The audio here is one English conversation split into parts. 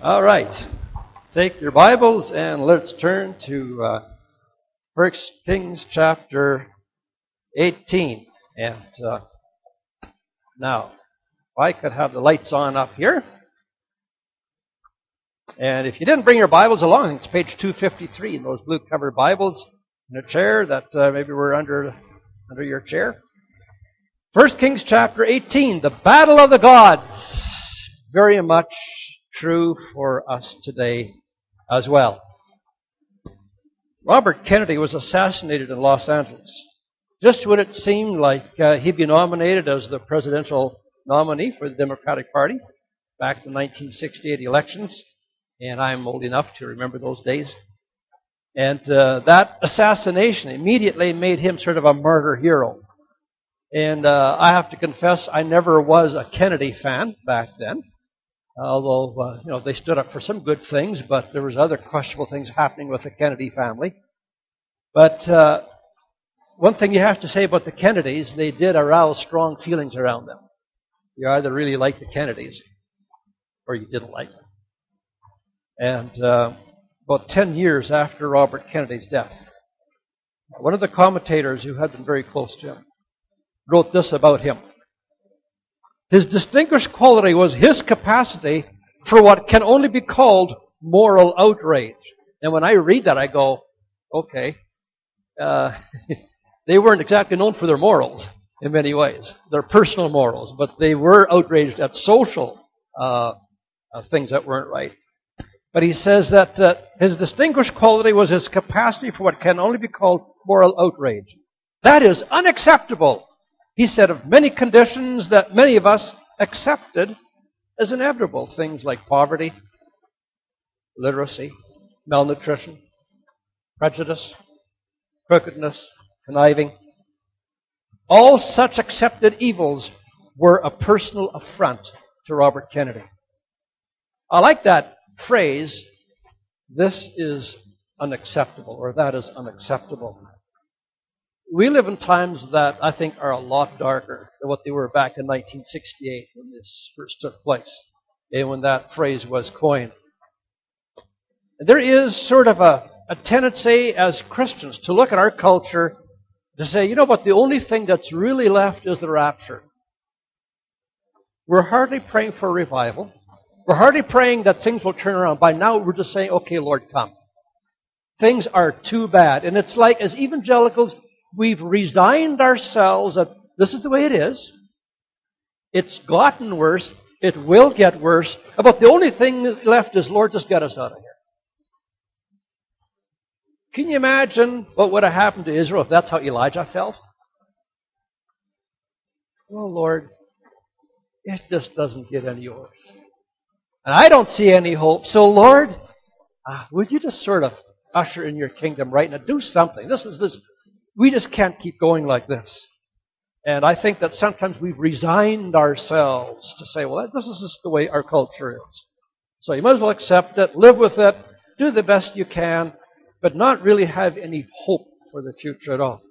All right. Take your Bibles and let's turn to 1 Kings chapter 18. And now, if I could have the lights on up here. And if you didn't bring your Bibles along, it's page 253 in those blue-covered Bibles in a chair that maybe were under your chair. 1 Kings chapter 18, the battle of the gods. Very much true for us today as well. Robert Kennedy was assassinated in Los Angeles just when it seemed like he'd be nominated as the presidential nominee for the Democratic Party back in the 1968 elections. And I'm old enough to remember those days. And that assassination immediately made him sort of a martyr hero. And I have to confess, I never was a Kennedy fan back then. Although, they stood up for some good things, but there was other questionable things happening with the Kennedy family. But one thing you have to say about the Kennedys, they did arouse strong feelings around them. You either really liked the Kennedys, or you didn't like them. And about 10 years after Robert Kennedy's death, one of the commentators who had been very close to him wrote this about him. His distinguished quality was his capacity for what can only be called moral outrage. And when I read that, I go, okay. They weren't exactly known for their morals in many ways, their personal morals, but they were outraged at social things that weren't right. But he says that his distinguished quality was his capacity for what can only be called moral outrage. That is unacceptable. He said of many conditions that many of us accepted as inevitable, things like poverty, literacy, malnutrition, prejudice, crookedness, conniving. All such accepted evils were a personal affront to Robert Kennedy. I like that phrase, this is unacceptable, or that is unacceptable. We live in times that I think are a lot darker than what they were back in 1968 when this first took place and when that phrase was coined. There is sort of a tendency as Christians to look at our culture to say, you know what, the only thing that's really left is the rapture. We're hardly praying for revival. We're hardly praying that things will turn around. By now, we're just saying, okay, Lord, come. Things are too bad. And it's like, as evangelicals, we've resigned ourselves that this is the way it is. It's gotten worse. It will get worse. But the only thing left is, Lord, just get us out of here. Can you imagine what would have happened to Israel if that's how Elijah felt? Oh, Lord, it just doesn't get any worse. And I don't see any hope. So, Lord, would you just sort of usher in your kingdom right now? Do something. We just can't keep going like this. And I think that sometimes we've resigned ourselves to say, well, this is just the way our culture is. So you might as well accept it, live with it, do the best you can, but not really have any hope for the future at all.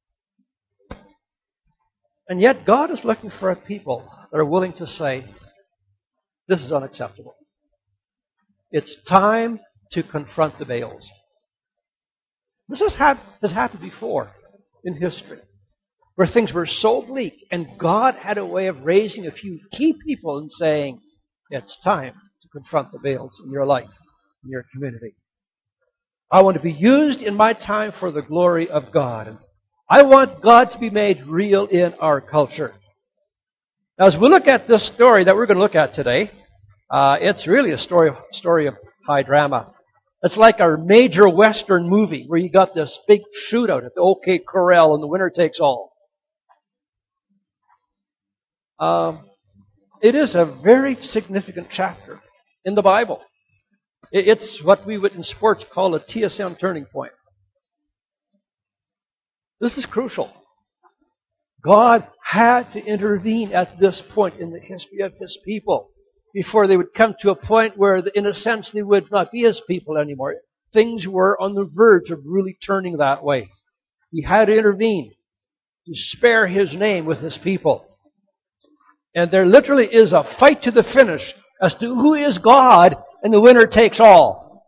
And yet God is looking for a people that are willing to say, this is unacceptable. It's time to confront the Baals. This has happened before in history, where things were so bleak, and God had a way of raising a few key people and saying, it's time to confront the Baals in your life, in your community. I want to be used in my time for the glory of God. And I want God to be made real in our culture. Now, as we look at this story that we're going to look at today, it's really a story of high drama. It's like a major Western movie where you got this big shootout at the OK Corral and the winner takes all. It is a very significant chapter in the Bible. It's what we would in sports call a TSM turning point. This is crucial. God had to intervene at this point in the history of His people before they would come to a point where, in a sense, they would not be His people anymore. Things were on the verge of really turning that way. He had to intervene to spare His name with His people. And there literally is a fight to the finish as to who is God and the winner takes all.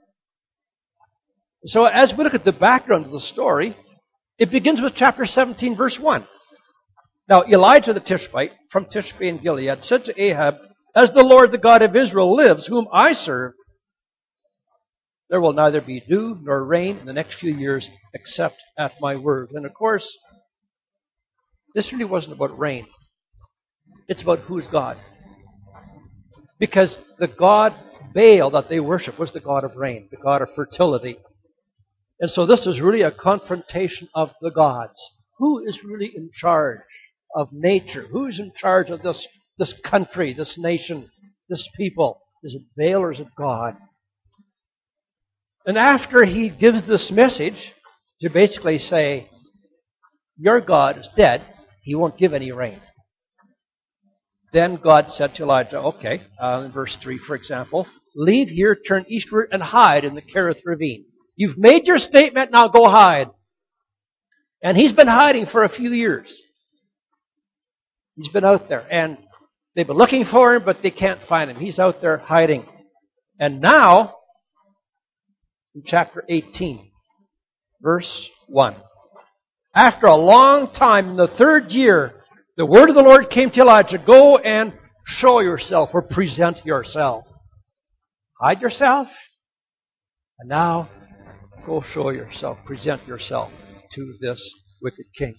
So as we look at the background of the story, it begins with chapter 17, verse 1. Now, Elijah the Tishbite, from Tishbe in Gilead, said to Ahab, "As the Lord, the God of Israel, lives, whom I serve, there will neither be dew nor rain in the next few years except at my word." And of course, this really wasn't about rain. It's about who's God. Because the god Baal that they worship was the god of rain, the god of fertility. And so this is really a confrontation of the gods. Who is really in charge of nature? Who's in charge of this country, this nation, this people? Is it Baal or is it God? And after he gives this message to basically say, your God is dead, he won't give any rain. Then God said to Elijah, okay, in verse 3, for example, "Leave here, turn eastward, and hide in the Kerith ravine." You've made your statement, now go hide. And he's been hiding for a few years. He's been out there, and they've been looking for him, but they can't find him. He's out there hiding. And now, in chapter 18, verse 1, after a long time, in the third year, the word of the Lord came to Elijah, "Go and show yourself," or present yourself. Hide yourself, and now go show yourself, present yourself to this wicked king.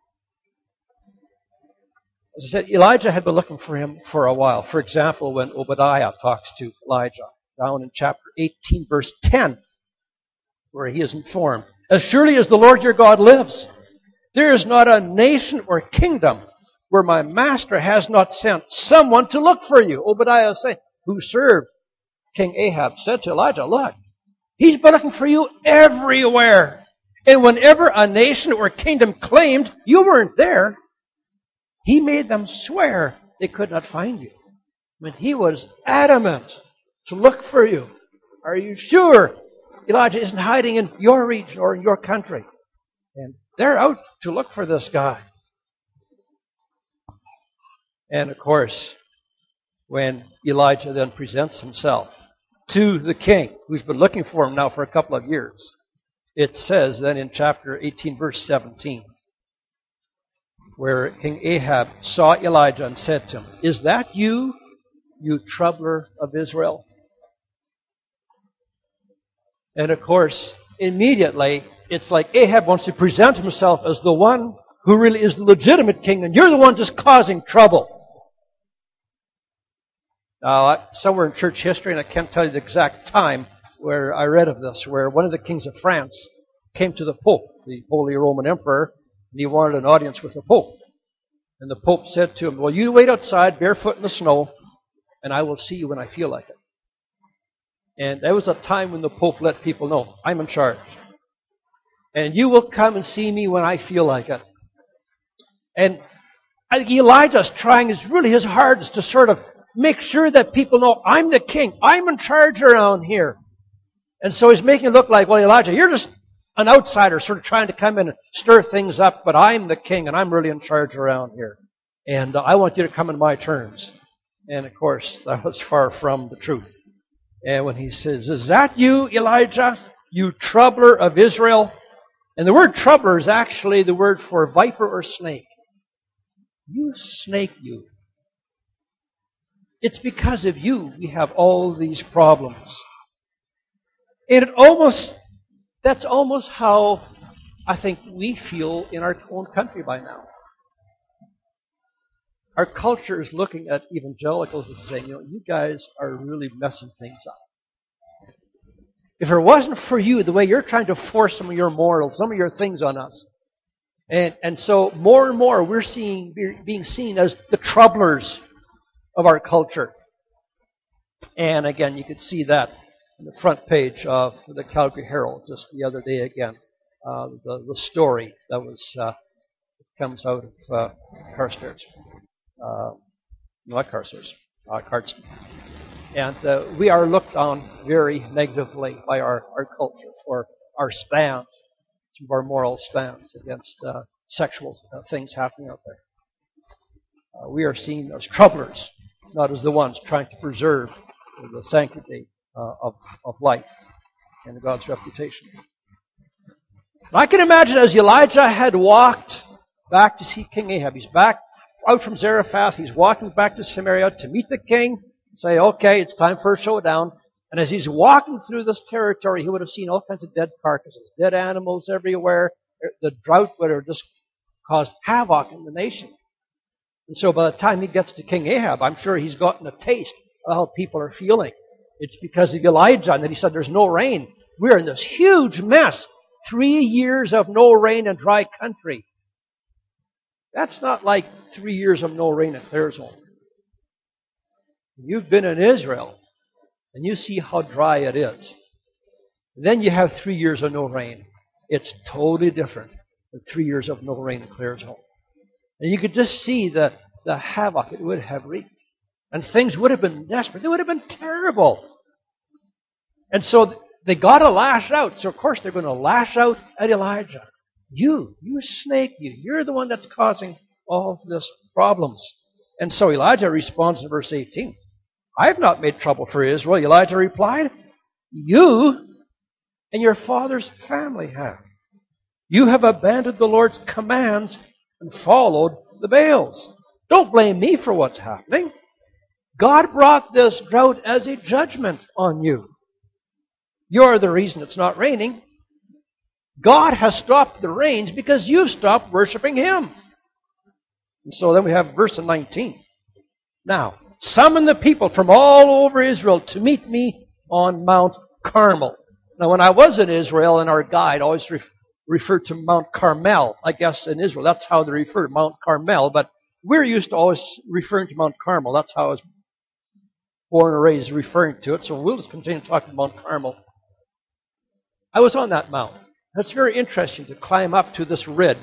As I said, Elijah had been looking for him for a while. For example, when Obadiah talks to Elijah, down in chapter 18, verse 10, where he is informed, "As surely as the Lord your God lives, there is not a nation or kingdom where my master has not sent someone to look for you." Obadiah saying, who served King Ahab, said to Elijah, "Look, he's been looking for you everywhere. And whenever a nation or kingdom claimed you weren't there, he made them swear they could not find you." I mean, he was adamant to look for you. Are you sure Elijah isn't hiding in your region or in your country? And they're out to look for this guy. And of course, when Elijah then presents himself to the king, who's been looking for him now for a couple of years, it says then in chapter 18, verse 17, where King Ahab saw Elijah and said to him, "Is that you, you troubler of Israel?" And of course, immediately, it's like Ahab wants to present himself as the one who really is the legitimate king, and you're the one just causing trouble. Now, somewhere in church history, and I can't tell you the exact time where I read of this, where one of the kings of France came to the Pope, the Holy Roman Emperor, and he wanted an audience with the Pope. And the Pope said to him, "Well, you wait outside barefoot in the snow, and I will see you when I feel like it." And there was a time when the Pope let people know, "I'm in charge. And you will come and see me when I feel like it." And I think Elijah's trying his hardest to sort of make sure that people know, I'm the king. I'm in charge around here. And so he's making it look like, well, Elijah, you're just an outsider sort of trying to come in and stir things up, but I'm the king and I'm really in charge around here. And I want you to come in my terms. And of course, that was far from the truth. And when he says, "Is that you, Elijah, you troubler of Israel?" And the word troubler is actually the word for viper or snake. You snake, you. It's because of you we have all these problems. And that's almost how I think we feel in our own country by now. Our culture is looking at evangelicals and saying, you guys are really messing things up. If it wasn't for you, the way you're trying to force some of your morals, some of your things on us. And so more and more we're being seen as the troublers of our culture. And again, you could see that on the front page of the Calgary Herald just the other day again. The story that comes out of Carstairs. Not Carstairs, Cardston. And we are looked on very negatively by our culture for our stance, some of our moral stance against sexual things happening out there. We are seen as troublers, not as the ones trying to preserve the sanctity of life and God's reputation. I can imagine as Elijah had walked back to see King Ahab, he's back out from Zarephath, he's walking back to Samaria to meet the king, say, okay, it's time for a showdown. And as he's walking through this territory, he would have seen all kinds of dead carcasses, dead animals everywhere. The drought would have just caused havoc in the nation. And so by the time he gets to King Ahab, I'm sure he's gotten a taste of how people are feeling. It's because of Elijah, and then he said, there's no rain. We're in this huge mess. 3 years of no rain and dry country. That's not like 3 years of no rain in Claresholm. You've been in Israel, and you see how dry it is. And then you have 3 years of no rain. It's totally different than 3 years of no rain in Claresholm. And you could just see the havoc it would have wreaked. And things would have been desperate. They would have been terrible. And so they got to lash out. So, of course, they're going to lash out at Elijah. You snake, you're the one that's causing all this problems. And so Elijah responds in verse 18. I have not made trouble for Israel. Elijah replied, you and your father's family have. You have abandoned the Lord's commands and followed the Baals. Don't blame me for what's happening. God brought this drought as a judgment on you. You're the reason it's not raining. God has stopped the rains because you've stopped worshiping Him. And so then we have verse 19. Now, summon the people from all over Israel to meet me on Mount Carmel. Now, when I was in Israel, and our guide always referred to Mount Carmel. I guess in Israel, that's how they refer to Mount Carmel. But we're used to always referring to Mount Carmel. That's how I was born and raised referring to it. So we'll just continue talking about Mount Carmel. I was on that mountain. It's very interesting to climb up to this ridge.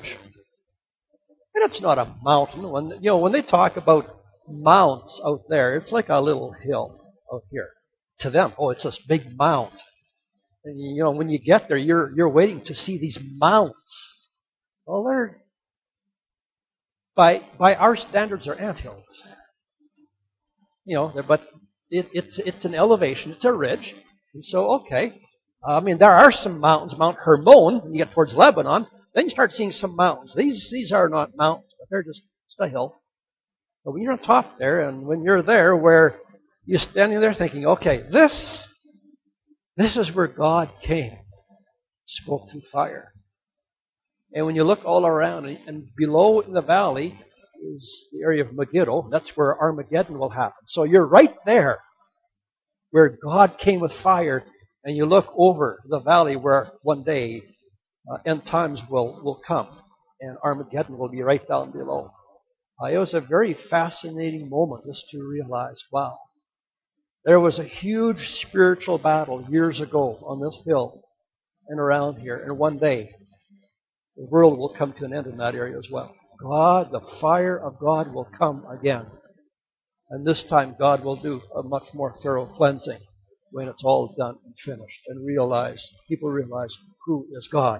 And it's not a mountain. When they talk about mounts out there, it's like a little hill out here. To them, it's this big mount. And when you get there, you're waiting to see these mounts. Well, they're by our standards, they're anthills. But it's an elevation. It's a ridge. And so, okay. There are some mountains. Mount Hermon, when you get towards Lebanon, then you start seeing some mountains. These are not mountains, but they're just a hill. But when you're on top there, and when you're there, where you're standing there thinking, okay, this is where God came, spoke through fire. And when you look all around, and below in the valley is the area of Megiddo. That's where Armageddon will happen. So you're right there, where God came with fire. And you look over the valley where one day end times will come. And Armageddon will be right down below. It was a very fascinating moment just to realize, wow. There was a huge spiritual battle years ago on this hill and around here. And one day, the world will come to an end in that area as well. God, the fire of God will come again. And this time God will do a much more thorough cleansing when it's all done and finished, and people realize who is God.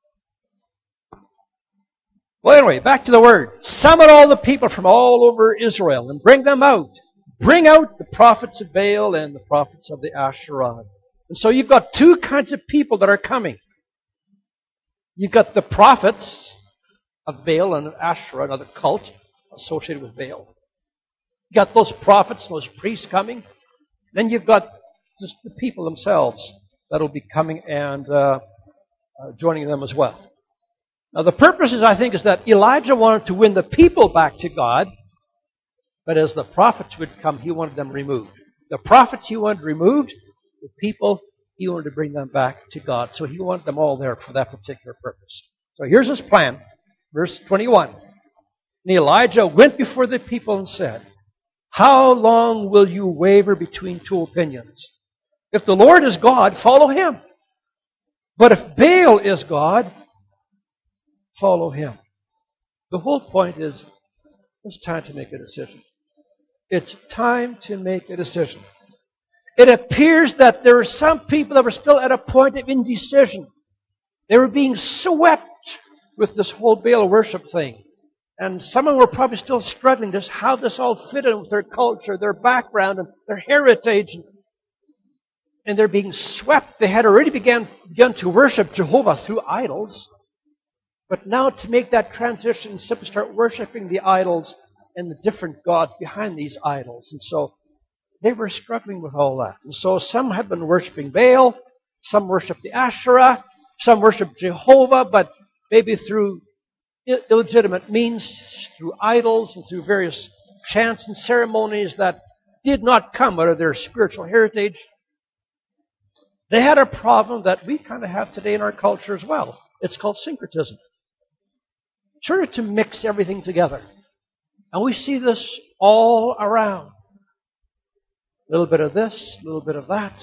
Well, anyway, back to the word. Summon all the people from all over Israel and bring them out. Bring out the prophets of Baal and the prophets of the Asherah. And so you've got two kinds of people that are coming. You've got the prophets of Baal and Asherah, another cult associated with Baal. You've got those prophets, those priests coming. Then you've got just the people themselves that will be coming and joining them as well. Now the purpose is, I think, is that Elijah wanted to win the people back to God, but as the prophets would come, he wanted them removed. The prophets he wanted removed, the people he wanted to bring them back to God. So he wanted them all there for that particular purpose. So here's his plan. Verse 21. And Elijah went before the people and said, how long will you waver between two opinions? If the Lord is God, follow Him. But if Baal is God, follow him. The whole point is, it's time to make a decision. It's time to make a decision. It appears that there are some people that were still at a point of indecision. They were being swept with this whole Baal worship thing. And some of them were probably still struggling just how this all fit in with their culture, their background, and their heritage. and they're being swept. They had already begun to worship Jehovah through idols. But now to make that transition, simply start worshiping the idols and the different gods behind these idols. And so they were struggling with all that. And so some have been worshiping Baal, some worship the Asherah, some worship Jehovah, but maybe through illegitimate means, through idols and through various chants and ceremonies that did not come out of their spiritual heritage. They had a problem that we kind of have today in our culture as well. It's called syncretism. Sort of to mix everything together. And we see this all around. A little bit of this, a little bit of that.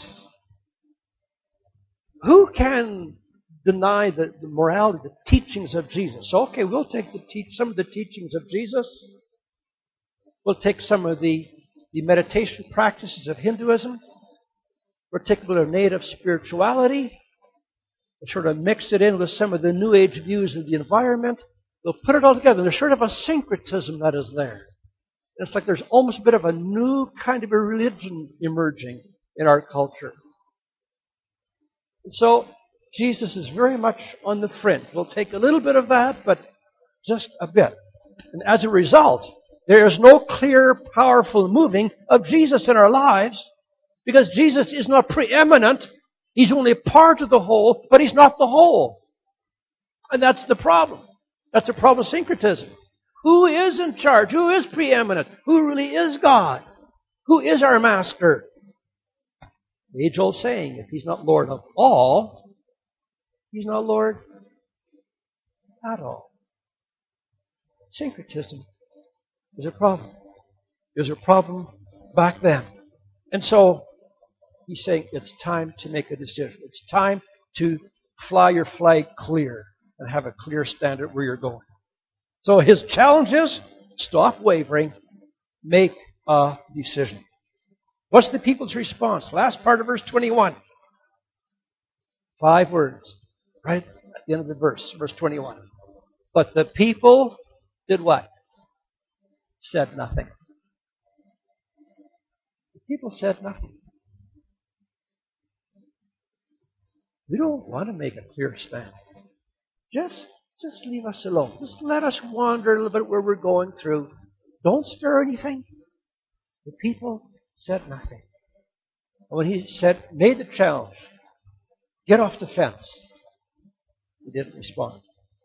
Who can deny the morality, the teachings of Jesus? So, okay, we'll take some of the teachings of Jesus. We'll take some of the meditation practices of Hinduism, particular native spirituality, and sort of mix it in with some of the New Age views of the environment. We'll put it all together. There's sort of a syncretism that is there. And it's like there's almost a bit of a new kind of a religion emerging in our culture. And so Jesus is very much on the fringe. We'll take a little bit of that, but just a bit. And as a result, there is no clear, powerful moving of Jesus in our lives because Jesus is not preeminent. He's only a part of the whole, but He's not the whole. And that's the problem. That's the problem of syncretism. Who is in charge? Who is preeminent? Who really is God? Who is our master? The age-old saying, if He's not Lord of all, He's not Lord at all. Syncretism is a problem. It was a problem back then. And so He's saying it's time to make a decision. It's time to fly your flag clear and have a clear standard where you're going. So His challenge is, stop wavering, make a decision. What's the people's response? Last part of verse 21. 5 words, right at the end of the verse 21. But the people did what? Said nothing. The people said nothing. We don't want to make a clear stand. Just leave us alone. Just let us wander a little bit where we're going through. Don't stir anything. The people said nothing. And when He made the challenge, get off the fence, He didn't respond.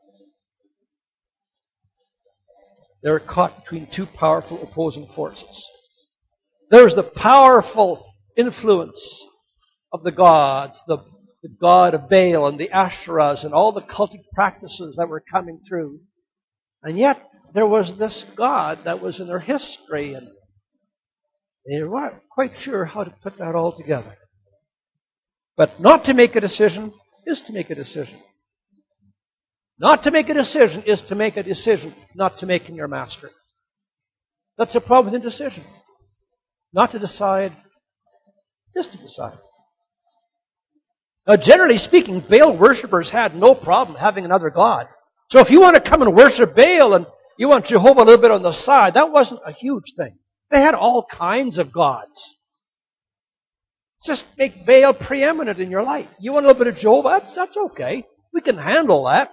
They were caught between two powerful opposing forces. There was the powerful influence of the gods, the god of Baal and the Asherahs and all the cultic practices that were coming through. And yet, there was this God that was in their history, and they weren't quite sure how to put that all together. But not to make a decision is to make a decision. Not to make a decision is to make a decision not to make Him your master. That's the problem with indecision. Not to decide, just to decide. Now, generally speaking, Baal worshippers had no problem having another god. So if you want to come and worship Baal and you want Jehovah a little bit on the side, that wasn't a huge thing. They had all kinds of gods. Just make Baal preeminent in your life. You want a little bit of Jehovah? That's okay. We can handle that.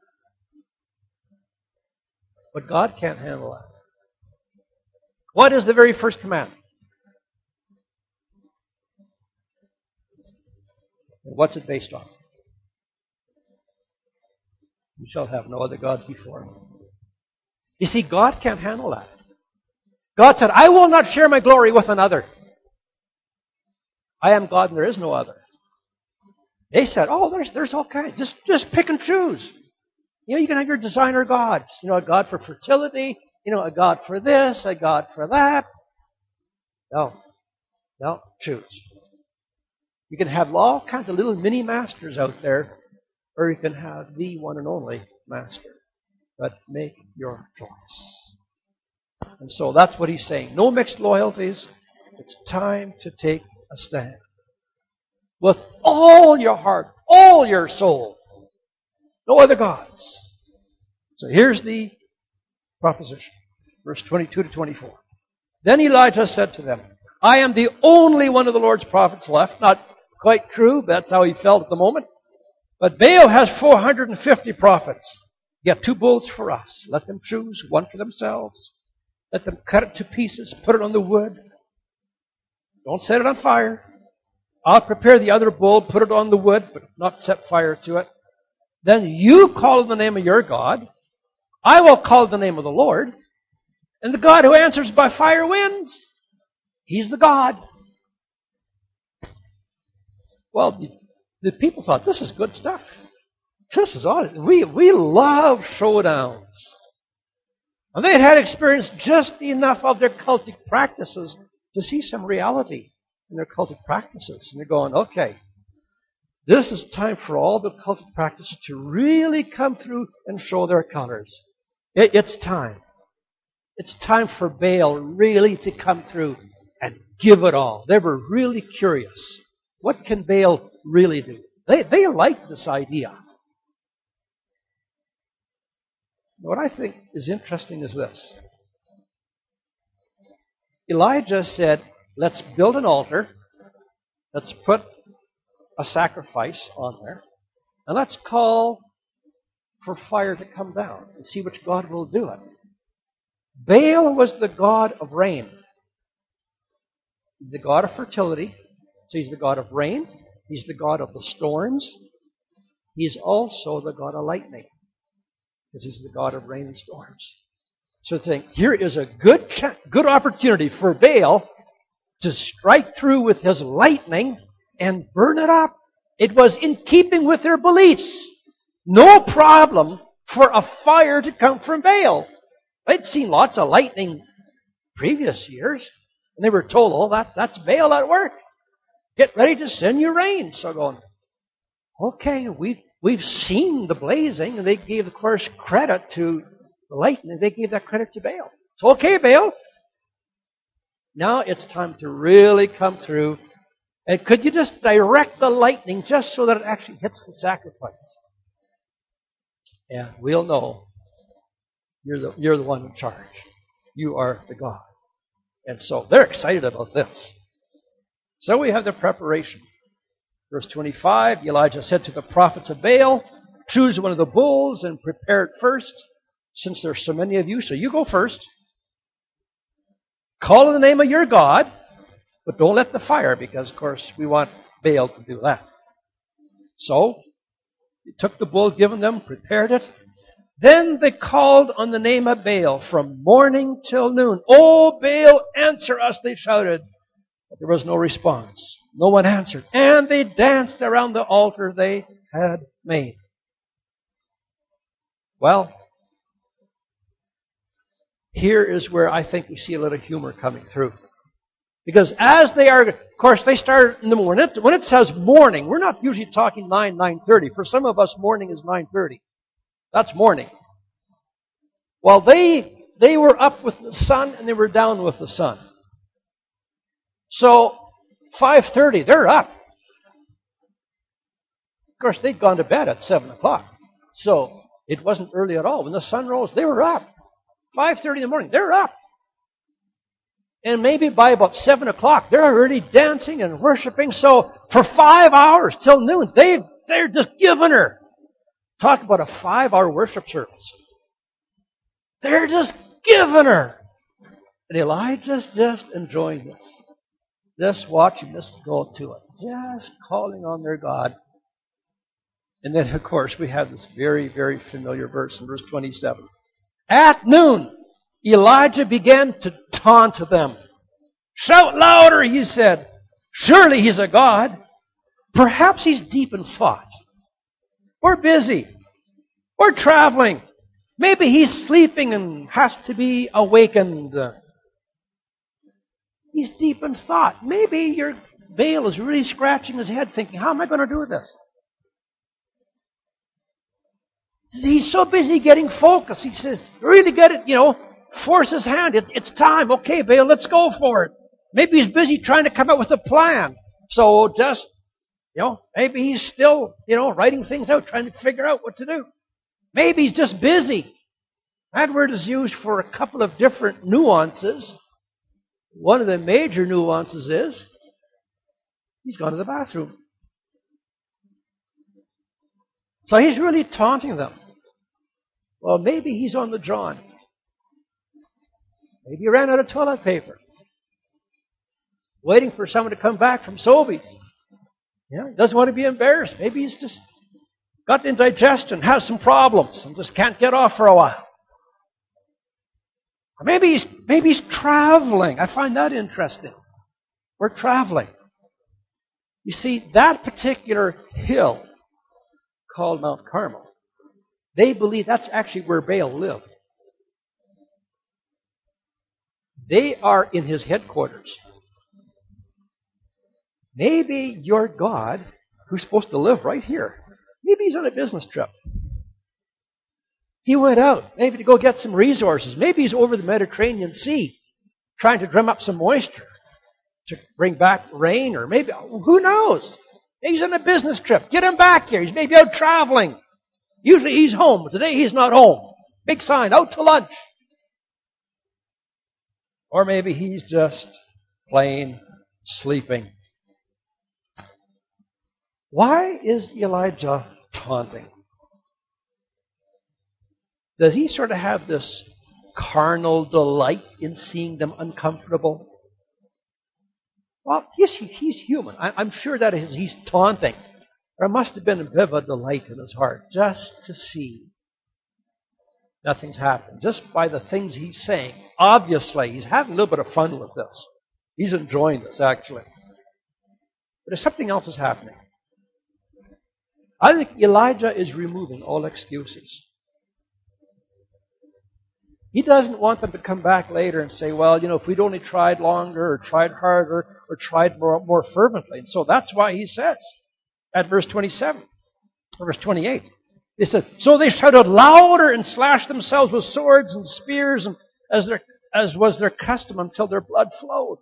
But God can't handle that. What is the very first commandment? And what's it based on? You shall have no other gods before me. You see, God can't handle that. God said, I will not share my glory with another. I am God and there is no other. They said, there's all kinds. Just pick and choose. You can have your designer gods. A god for fertility, a god for this, a god for that. No, choose. You can have all kinds of little mini masters out there, or you can have the one and only master. But make your choice. And so that's what He's saying. No mixed loyalties. It's time to take a stand. With all your heart, all your soul. No other gods. So here's the proposition. Verse 22 to 24. Then Elijah said to them, I am the only one of the Lord's prophets left. Now, quite true, but that's how he felt at the moment. But Baal has 450 prophets. Get 2 bulls for us. Let them choose, one for themselves. Let them cut it to pieces, put it on the wood. Don't set it on fire. I'll prepare the other bull, put it on the wood, but not set fire to it. Then you call the name of your God. I will call the name of the Lord. And the God who answers by fire wins. He's the God. Well, the people thought, this is good stuff. This is awesome. We love showdowns. And they had experienced just enough of their cultic practices to see some reality in their cultic practices. And they're going, okay, this is time for all the cultic practices to really come through and show their colors. It's time. It's time for Baal really to come through and give it all. They were really curious. What can Baal really do? They liked this idea. What I think is interesting is this. Elijah said, let's build an altar. Let's put a sacrifice on there. And let's call for fire to come down and see which God will do it. Baal was the god of rain. He's the god of fertility. So he's the god of rain. He's the god of the storms. He's also the god of lightning, because he's the god of rain and storms. So think, here is a good opportunity for Baal to strike through with his lightning and burn it up. It was in keeping with their beliefs. No problem for a fire to come from Baal. They'd seen lots of lightning previous years, and they were told, oh, that's Baal at work. Get ready to send you rain. So going, okay, we've seen the blazing, and they gave, of course, credit to the lightning. They gave that credit to Baal. It's okay, Baal. Now it's time to really come through. And could you just direct the lightning just so that it actually hits the sacrifice? And we'll know you're the one in charge. You are the God. And so they're excited about this. So we have the preparation. Verse 25, Elijah said to the prophets of Baal, choose one of the bulls and prepare it first, since there's so many of you. So you go first. Call on the name of your God, but don't let the fire, because, of course, we want Baal to do that. So they took the bull given them, prepared it. Then they called on the name of Baal from morning till noon. Oh, Baal, answer us, they shouted. But there was no response. No one answered. And they danced around the altar they had made. Well, here is where I think we see a little humor coming through. Because as they are, of course, they start in the morning. When it says morning, we're not usually talking 9:30. For some of us, morning is 9:30. That's morning. Well, they were up with the sun and they were down with the sun. So 5:30, they're up. Of course, they'd gone to bed at 7 o'clock. So it wasn't early at all. When the sun rose, they were up. 5:30 in the morning, they're up. And maybe by about 7 o'clock, they're already dancing and worshiping. So for 5 hours till noon, they're just giving her. Talk about a 5-hour worship service. They're just giving her. And Elijah's just enjoying this. Just watching this go to it. Just calling on their God. And then, of course, we have this very, very familiar verse in verse 27. At noon, Elijah began to taunt them. Shout louder, he said. Surely he's a god. Perhaps he's deep in thought. Or busy. Or traveling. Maybe he's sleeping and has to be awakened. He's deep in thought. Maybe your Baal is really scratching his head thinking, how am I going to do this? He's so busy getting focused. He says, really get it, force his hand. It's time. Okay, Baal, let's go for it. Maybe he's busy trying to come up with a plan. So just, maybe he's still, writing things out, trying to figure out what to do. Maybe he's just busy. That word is used for a couple of different nuances. One of the major nuances is he's gone to the bathroom. So he's really taunting them. Well, maybe he's on the John. Maybe he ran out of toilet paper. Waiting for someone to come back from Sobeys. Yeah, he doesn't want to be embarrassed. Maybe he's just got indigestion, has some problems, and just can't get off for a while. Or maybe he's traveling. I find that interesting. We're traveling. You see, that particular hill called Mount Carmel, they believe that's actually where Baal lived. They are in his headquarters. Maybe your God, who's supposed to live right here, maybe he's on a business trip. He went out, maybe to go get some resources. Maybe he's over the Mediterranean Sea, trying to drum up some moisture to bring back rain, or maybe, who knows? Maybe he's on a business trip. Get him back here. He's maybe out traveling. Usually he's home, but today he's not home. Big sign, out to lunch. Or maybe he's just plain sleeping. Why is Elijah taunting? Does he sort of have this carnal delight in seeing them uncomfortable? Well, he's human. I'm sure that he's taunting. There must have been a bit of a delight in his heart just to see nothing's happened. Just by the things he's saying. Obviously, he's having a little bit of fun with this. He's enjoying this, actually. But if something else is happening, I think Elijah is removing all excuses. He doesn't want them to come back later and say, well, if we'd only tried longer or tried harder or tried more fervently. And so that's why he says at verse 27 or verse 28, he said, so they shouted louder and slashed themselves with swords and spears, and as was their custom, until their blood flowed.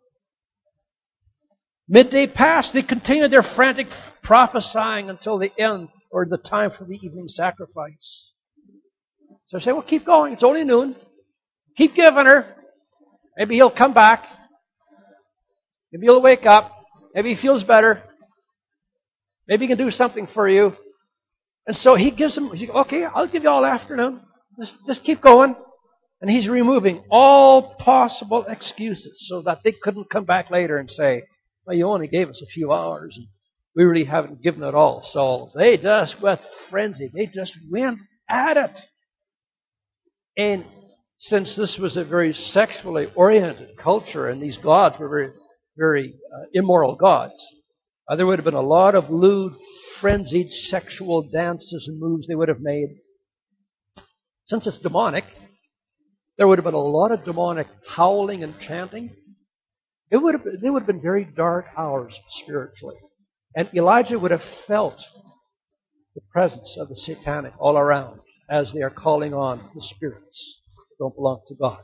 Midday passed, they continued their frantic prophesying until the end, or the time for the evening sacrifice. So I say, well, keep going. It's only noon. Keep giving her. Maybe he'll come back. Maybe he'll wake up. Maybe he feels better. Maybe he can do something for you. And so he gives them, okay, I'll give you all afternoon. Just keep going. And he's removing all possible excuses so that they couldn't come back later and say, well, you only gave us a few hours and we really haven't given it all. So they just went frenzied. They just went at it. And since this was a very sexually oriented culture and these gods were very, very immoral gods, there would have been a lot of lewd, frenzied sexual dances and moves they would have made. Since it's demonic, there would have been a lot of demonic howling and chanting. They would have been very dark hours spiritually. And Elijah would have felt the presence of the satanic all around as they are calling on the spirits that don't belong to God.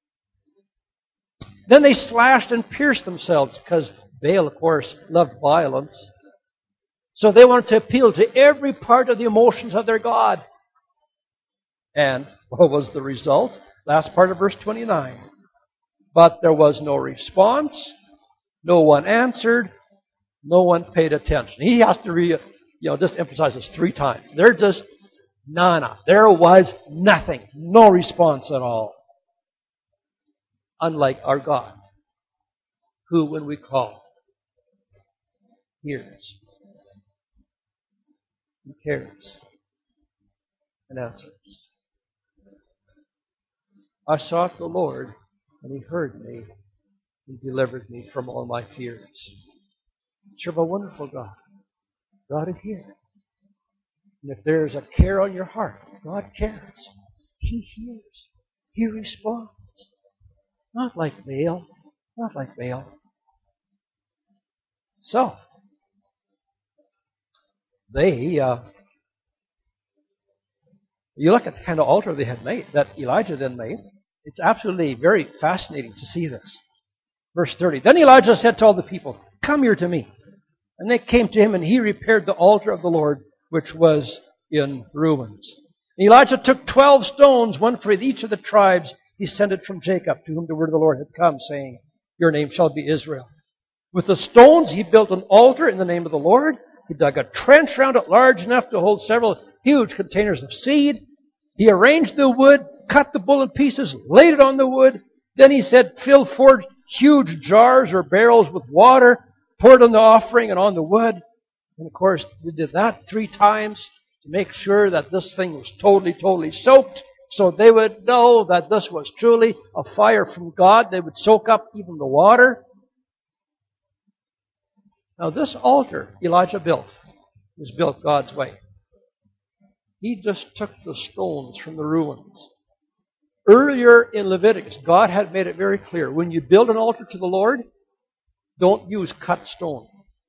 Then they slashed and pierced themselves because Baal, of course, loved violence. So they wanted to appeal to every part of the emotions of their God. And what was the result? Last part of verse 29. But there was no response. No one answered. No one paid attention. He has to just emphasize this 3 times. They're just nada. There was nothing. No response at all. Unlike our God, who, when we call, hears, and cares, and answers. I sought the Lord, and He heard me. He delivered me from all my fears. Serve a wonderful God. God is here. And if there's a care on your heart, God cares. He hears. He responds. Not like Baal. Not like Baal. So, you look at the kind of altar they had made, that Elijah then made. It's absolutely very fascinating to see this. Verse 30. Then Elijah said to all the people, come here to me. And they came to him, and he repaired the altar of the Lord, which was in ruins. And Elijah took 12 stones, one for each of the tribes descended from Jacob, to whom the word of the Lord had come, saying, your name shall be Israel. With the stones he built an altar in the name of the Lord. He dug a trench round it large enough to hold several huge containers of seed. He arranged the wood, cut the bull in pieces, laid it on the wood. Then he said, fill 4 huge jars or barrels with water, pour it on the offering and on the wood. And of course, they did that 3 times to make sure that this thing was totally soaked, so they would know that this was truly a fire from God. They would soak up even the water. Now this altar Elijah built was built God's way. He just took the stones from the ruins. Earlier in Leviticus, God had made it very clear, when you build an altar to the Lord, don't use cut stone.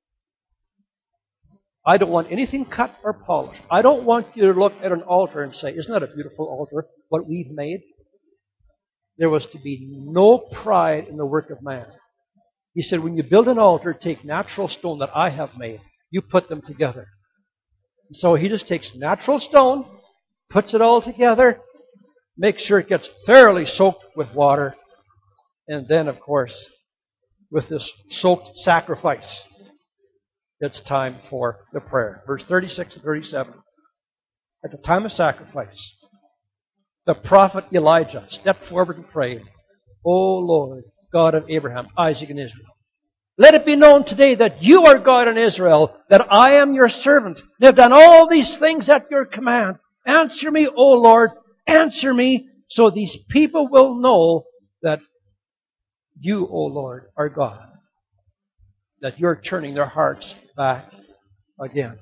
I don't want anything cut or polished. I don't want you to look at an altar and say, isn't that a beautiful altar, what we've made? There was to be no pride in the work of man. He said, when you build an altar, take natural stone that I have made. You put them together. So he just takes natural stone, puts it all together, makes sure it gets thoroughly soaked with water, and then, of course, with this soaked sacrifice, it's time for the prayer. Verse 36 and 37. At the time of sacrifice, the prophet Elijah stepped forward and prayed, O Lord, God of Abraham, Isaac, and Israel, let it be known today that you are God in Israel, that I am your servant, and have done all these things at your command. Answer me, O Lord, answer me, so these people will know that you, O Lord, are God, that you're turning their hearts back again.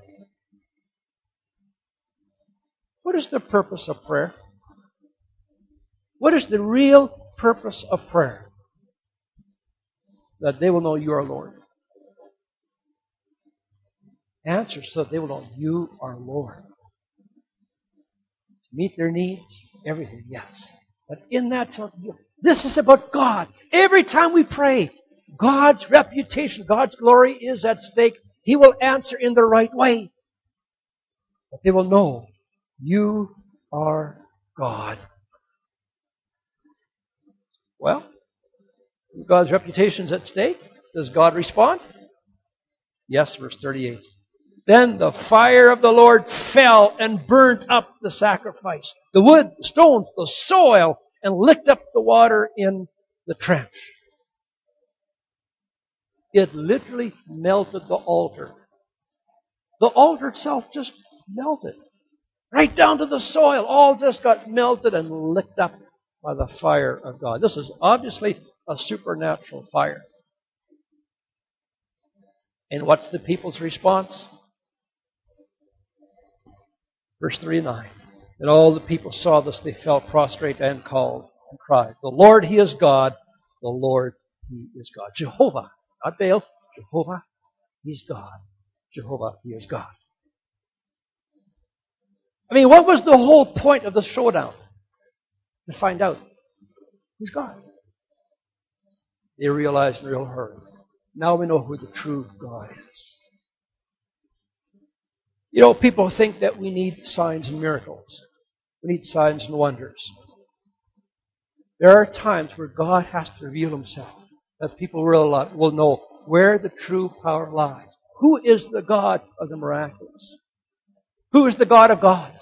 What is the purpose of prayer? What is the real purpose of prayer? That they will know you are Lord. Answer so that they will know you are Lord. Meet their needs, everything, yes. But in that, this is about God. Every time we pray, God's reputation, God's glory is at stake. He will answer in the right way. But they will know you are God. Well, God's reputation is at stake. Does God respond? Yes, verse 38. Then the fire of the Lord fell and burnt up the sacrifice, the wood, the stones, the soil, and licked up the water in the trench. It literally melted the altar. The altar itself just melted. Right down to the soil. All just got melted and licked up by the fire of God. This is obviously a supernatural fire. And what's the people's response? Verse 39. And all the people saw this, they fell prostrate and called and cried, the Lord, He is God. The Lord, He is God. Jehovah, not Baal. Jehovah, He's God. Jehovah, He is God. I mean, what was the whole point of the showdown? To find out who's God. They realized in a real hurry. Now we know who the true God is. You know, people think that we need signs and miracles. We need signs and wonders. There are times where God has to reveal Himself, that people will know where the true power lies. Who is the God of the miraculous? Who is the God of gods?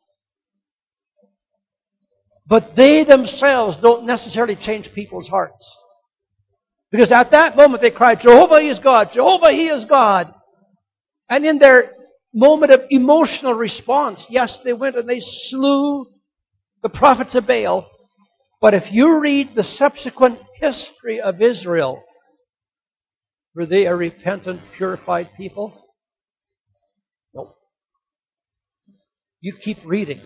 But they themselves don't necessarily change people's hearts. Because at that moment they cried, Jehovah, He is God. Jehovah, He is God. And in their moment of emotional response, yes, they went and they slew the prophets of Baal. But if you read the subsequent history of Israel, were they a repentant, purified people? No. You keep reading.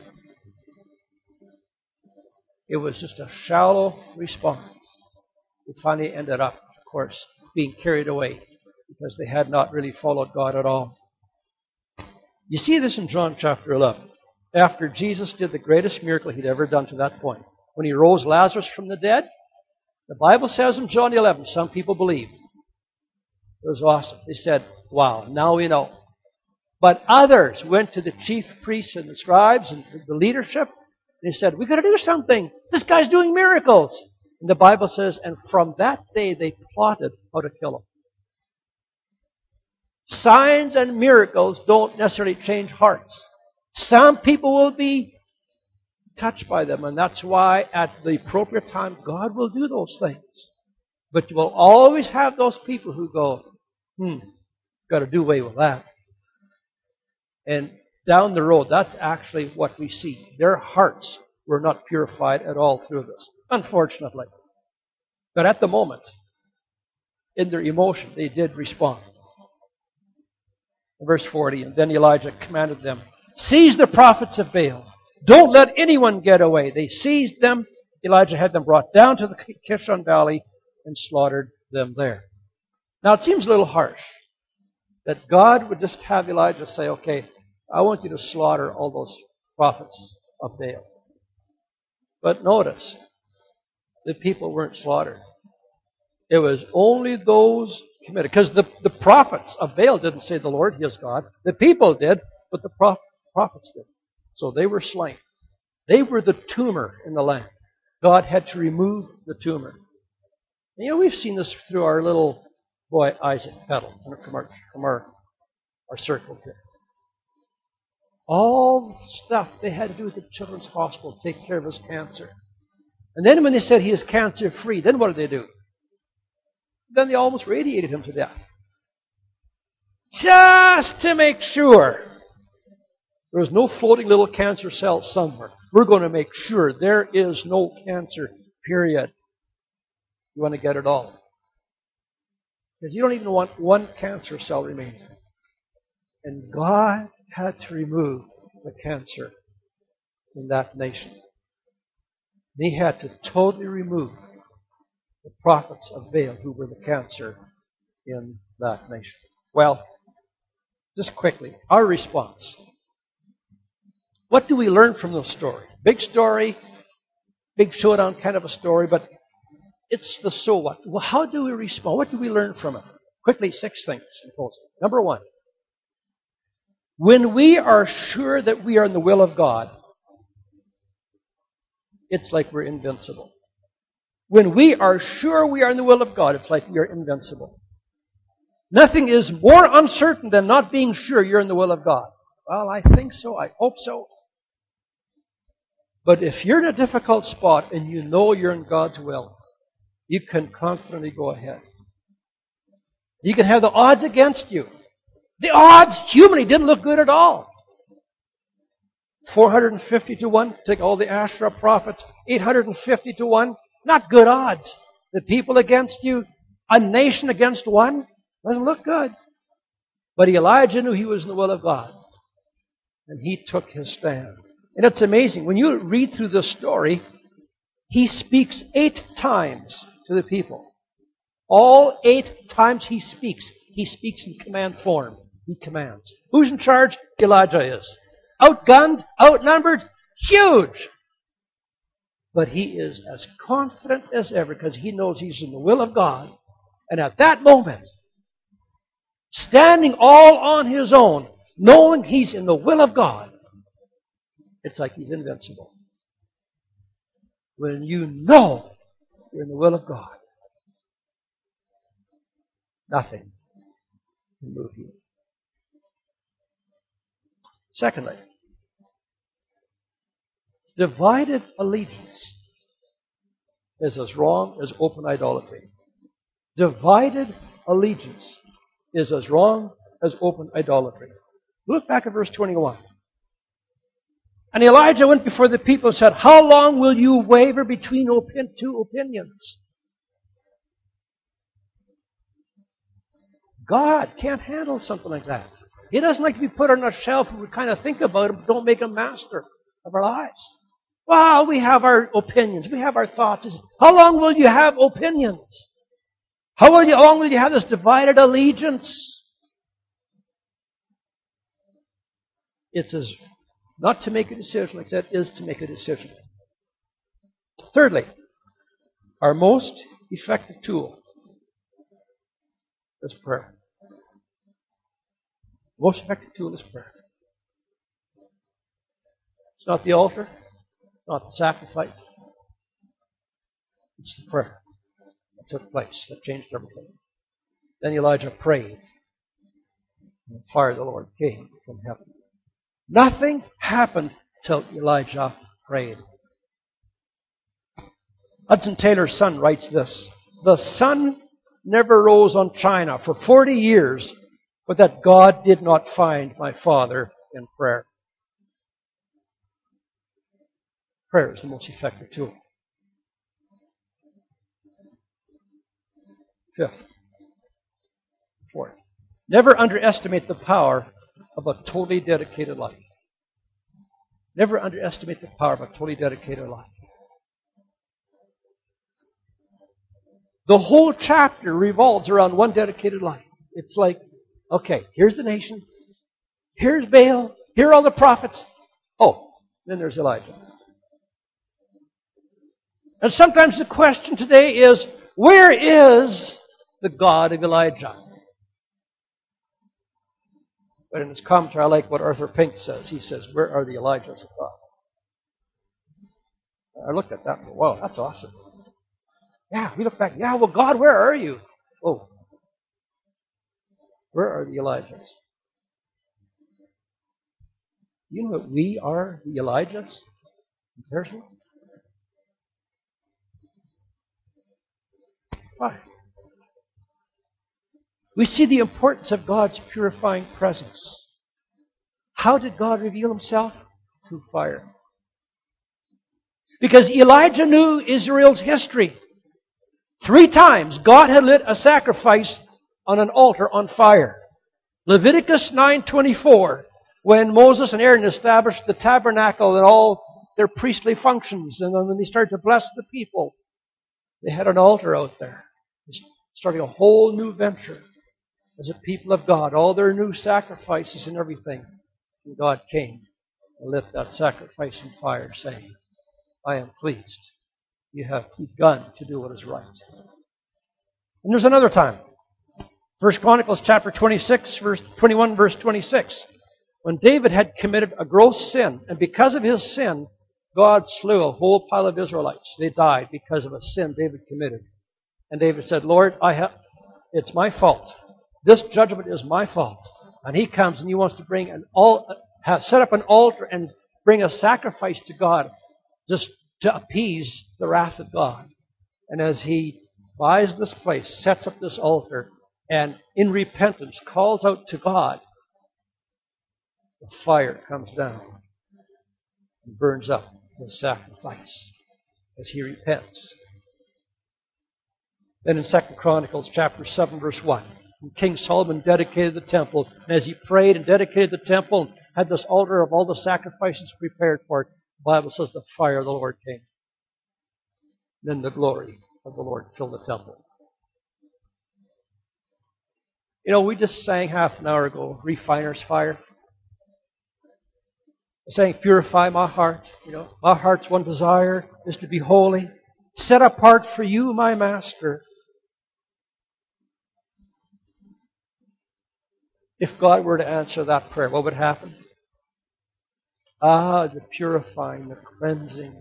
It was just a shallow response. They finally ended up, of course, being carried away because they had not really followed God at all. You see this in John chapter 11. After Jesus did the greatest miracle He'd ever done to that point, when He rose Lazarus from the dead, the Bible says in John 11, some people believed. It was awesome. They said, wow, now we know. But others went to the chief priests and the scribes and the leadership. They said, we've got to do something. This guy's doing miracles. And the Bible says, and from that day they plotted how to kill Him. Signs and miracles don't necessarily change hearts. Some people will be touched by them, and that's why at the appropriate time God will do those things. But you will always have those people who go, got to do away with that. And down the road, that's actually what we see. Their hearts were not purified at all through this, unfortunately. But at the moment, in their emotion, they did respond. Verse 40, and then Elijah commanded them, seize the prophets of Baal. Don't let anyone get away. They seized them. Elijah had them brought down to the Kishon Valley and slaughtered them there. Now it seems a little harsh that God would just have Elijah say, okay, I want you to slaughter all those prophets of Baal. But notice, the people weren't slaughtered. It was only those committed. Because the prophets of Baal didn't say the Lord, He is God. The people did, but the prophets did. So they were slain. They were the tumor in the land. God had to remove the tumor. And we've seen this through our little boy Isaac Peddle from our circle here. All the stuff they had to do with the Children's Hospital to take care of his cancer. And then when they said he is cancer-free, then what did they do? Then they almost radiated him to death. Just to make sure there was no floating little cancer cell somewhere. We're going to make sure there is no cancer, period. You want to get it all. Because you don't even want one cancer cell remaining. And God had to remove the cancer in that nation. He had to totally remove the prophets of Baal who were the cancer in that nation. Well, just quickly, our response. What do we learn from this story? Big story, big showdown kind of a story, but it's the so what. Well, how do we respond? What do we learn from it? Quickly, 6 things in closing. Number 1, when we are sure that we are in the will of God, it's like we're invincible. When we are sure we are in the will of God, it's like we are invincible. Nothing is more uncertain than not being sure you're in the will of God. Well, I think so. I hope so. But if you're in a difficult spot and you know you're in God's will, you can confidently go ahead. You can have the odds against you. The odds humanly didn't look good at all. 450 to 1, take all the Asherah prophets, 850 to 1. Not good odds. The people against you, a nation against one, doesn't look good. But Elijah knew he was in the will of God. And he took his stand. And it's amazing. When you read through this story, he speaks 8 times to the people. All 8 times he speaks in command form. He commands. Who's in charge? Elijah is. Outgunned, outnumbered, huge. But he is as confident as ever because he knows he's in the will of God. And at that moment, standing all on his own, knowing he's in the will of God, it's like he's invincible. When you know you're in the will of God, nothing can move you. Secondly, divided allegiance is as wrong as open idolatry. Divided allegiance is as wrong as open idolatry. Look back at verse 21. And Elijah went before the people and said, how long will you waver between 2 opinions? God can't handle something like that. He doesn't like to be put on a shelf and we kind of think about him, but don't make him master of our lives. Well, we have our opinions. We have our thoughts. How long will you have opinions? How long will you have this divided allegiance? It's as not to make a decision like that is to make a decision. Thirdly, our most effective tool is prayer. The most effective tool is prayer. It's not the altar. It's not the sacrifice. It's the prayer that took place, that changed everything. Then Elijah prayed, and the fire of the Lord came from heaven. Nothing happened till Elijah prayed. Hudson Taylor's son writes this: "The sun never rose on China for 40 years, but that God did not find my father in prayer." Prayer is the most effective tool. Fourth, never underestimate the power of a totally dedicated life. Never underestimate the power of a totally dedicated life. The whole chapter revolves around one dedicated life. It's like, okay, here's the nation. Here's Baal. Here are all the prophets. Oh, then there's Elijah. And sometimes the question today is, where is the God of Elijah? But in his commentary, I like what Arthur Pink says. He says, where are the Elijahs of God? I looked at that and, wow, that's awesome. Yeah, we look back. Yeah, well, God, where are you? Oh, where are the Elijahs? You know that we are the Elijahs in comparison? Why? We see the importance of God's purifying presence. How did God reveal himself? Through fire. Because Elijah knew Israel's history. 3 times God had lit a sacrifice on an altar on fire. Leviticus 9:24, when Moses and Aaron established the tabernacle and all their priestly functions, and then when they started to bless the people, they had an altar out there, starting a whole new venture as a people of God, all their new sacrifices and everything. And God came and lit that sacrifice in fire, saying, I am pleased. You have begun to do what is right. And there's another time. 1 Chronicles chapter 26, verse 21, verse 26. When David had committed a gross sin, and because of his sin, God slew a whole pile of Israelites. They died because of a sin David committed. And David said, Lord, it's my fault. This judgment is my fault. And he comes and he wants to bring set up an altar and bring a sacrifice to God just to appease the wrath of God. And as he buys this place, sets up this altar, and in repentance calls out to God, the fire comes down and burns up the sacrifice as he repents. Then in 2 Chronicles chapter 7, verse 1, King Solomon dedicated the temple, and as he prayed and dedicated the temple and had this altar of all the sacrifices prepared for it, the Bible says the fire of the Lord came. Then the glory of the Lord filled the temple. You know, we just sang half an hour ago, Refiner's Fire. Saying, purify my heart. You know, my heart's one desire is to be holy, set apart for you, my Master. If God were to answer that prayer, what would happen? The purifying, the cleansing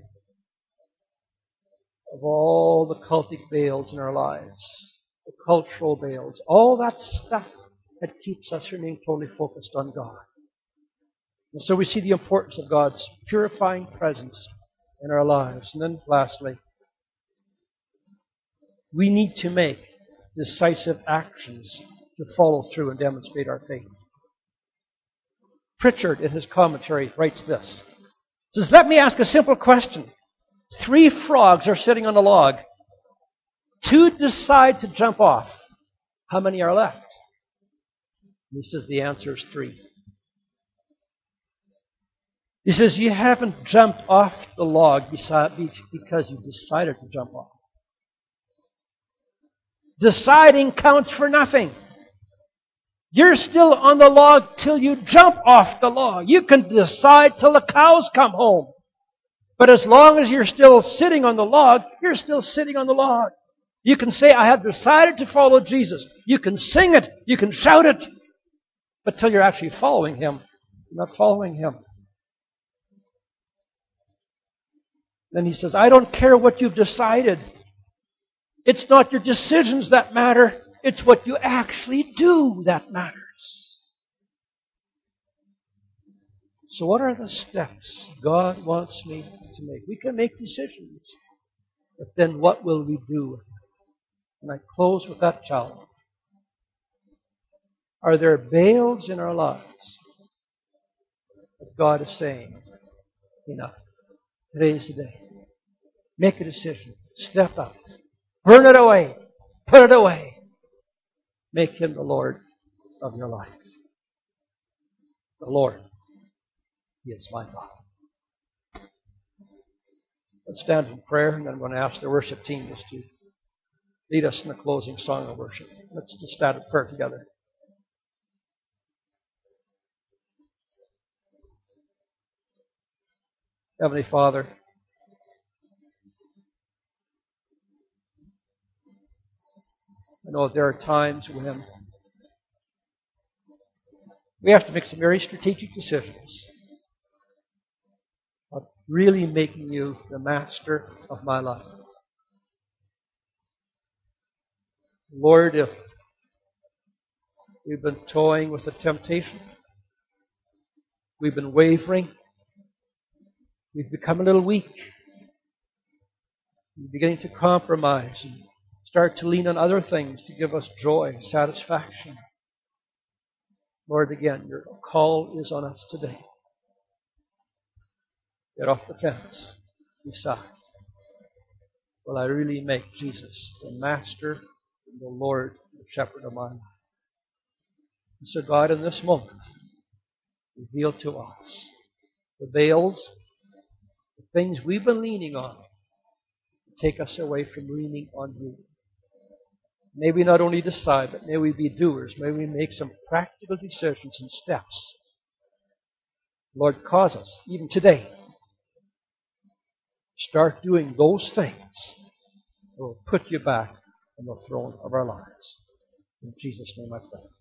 of all the cultic Baals in our lives, the cultural Baals, all that stuff that keeps us remaining totally focused on God. And so we see the importance of God's purifying presence in our lives. And then lastly, we need to make decisive actions to follow through and demonstrate our faith. Pritchard, in his commentary, writes this. He says, let me ask a simple question. 3 frogs are sitting on a log. 2 decide to jump off. How many are left? And he says the answer is 3. He says you haven't jumped off the log because you decided to jump off. Deciding counts for nothing. You're still on the log till you jump off the log. You can decide till the cows come home. But as long as you're still sitting on the log, you're still sitting on the log. You can say, I have decided to follow Jesus. You can sing it. You can shout it. But till you're actually following Him, you're not following Him. Then he says, I don't care what you've decided. It's not your decisions that matter. It's what you actually do that matters. So what are the steps God wants me to make? We can make decisions, but then what will we do? And I close with that challenge. Are there Baals in our lives that God is saying, enough? Today is the day. Make a decision. Step out. Burn it away. Put it away. Make Him the Lord of your life. The Lord, He is my God. Let's stand in prayer, and then I'm going to ask the worship team just to lead us in the closing song of worship. Let's just stand in prayer together. Heavenly Father, I know there are times when we have to make some very strategic decisions of really making You the master of my life. Lord, if we've been toying with the temptation, we've been wavering, we've become a little weak, we're beginning to compromise and start to lean on other things to give us joy, satisfaction. Lord, again, Your call is on us today. Get off the fence. Decide. Will I really make Jesus the master and the Lord, the shepherd of my life? And so, God, in this moment, reveal to us the Baals, the things we've been leaning on, take us away from leaning on You. May we not only decide, but may we be doers. May we make some practical decisions and steps. Lord, cause us, even today, start doing those things that will put You back on the throne of our lives. In Jesus' name I pray.